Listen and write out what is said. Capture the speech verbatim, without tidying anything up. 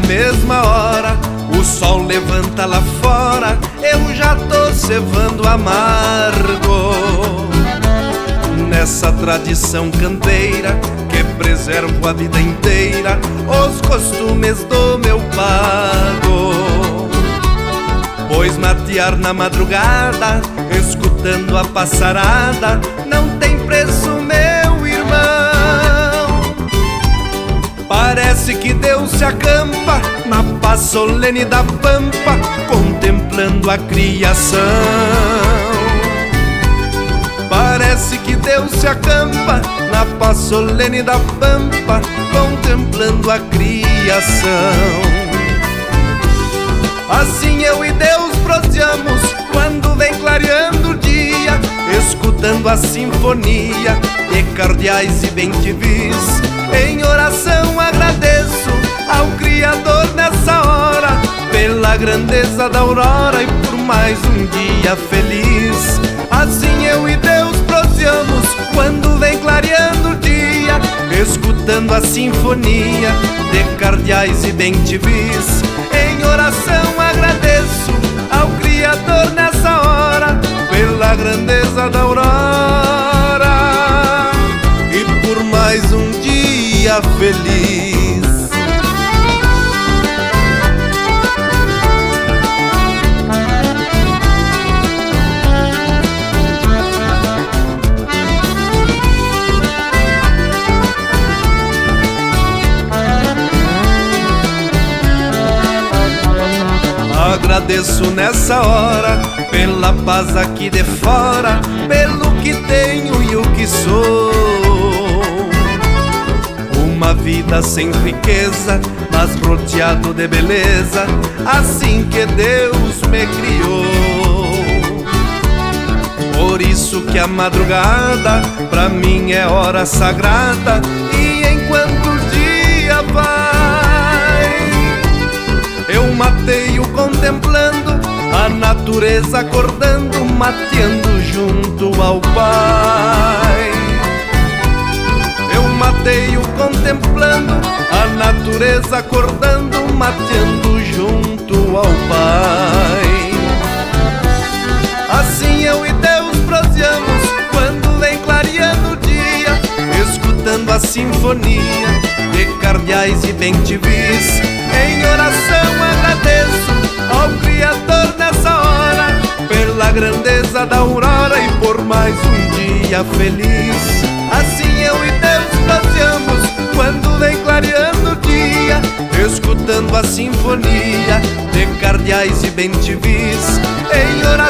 mesma hora o sol levanta lá fora, eu já tô cevando amargo. Nessa tradição canteira que preservo a vida inteira os costumes do meu pago. Pois matear na madrugada, escutando a passarada, não tem preço, meu irmão. Parece que Deus se acampa na paz solene da pampa, contemplando a criação. Parece que Deus se acampa na paz solene da pampa, contemplando a criação. Assim eu e Deus proseamos quando vem clareando o dia, escutando a sinfonia de cardeais e bem-te-vis. Em oração agradeço ao Criador nessa hora, pela grandeza da aurora e por mais um dia feliz. Assim eu e Deus proseamos quando vem clareando o dia, escutando a sinfonia de cardeais e bem-te-vis. Em oração agradeço ao Criador nessa hora, pela grandeza da aurora e por mais um dia feliz. Agradeço nessa hora pela paz aqui de fora, pelo que tenho e o que sou. Uma vida sem riqueza, mas rodeado de beleza, assim que Deus me criou. Por isso que a madrugada pra mim é hora sagrada, e enquanto o dia vai, eu mateio contemplando a natureza acordando, mateando junto ao Pai. Eu mateio contemplando a natureza acordando, mateando junto ao Pai. Assim eu e Deus proseamos quando vem clareando o dia, escutando a sinfonia de cardeais e bem-te-vis. Em oração agradeço ao Criador nessa hora, pela grandeza da aurora e por mais um dia feliz. Assim eu e Deus proseamos quando vem clareando o dia, escutando a sinfonia de cardeais e bem-te-vis. Em oração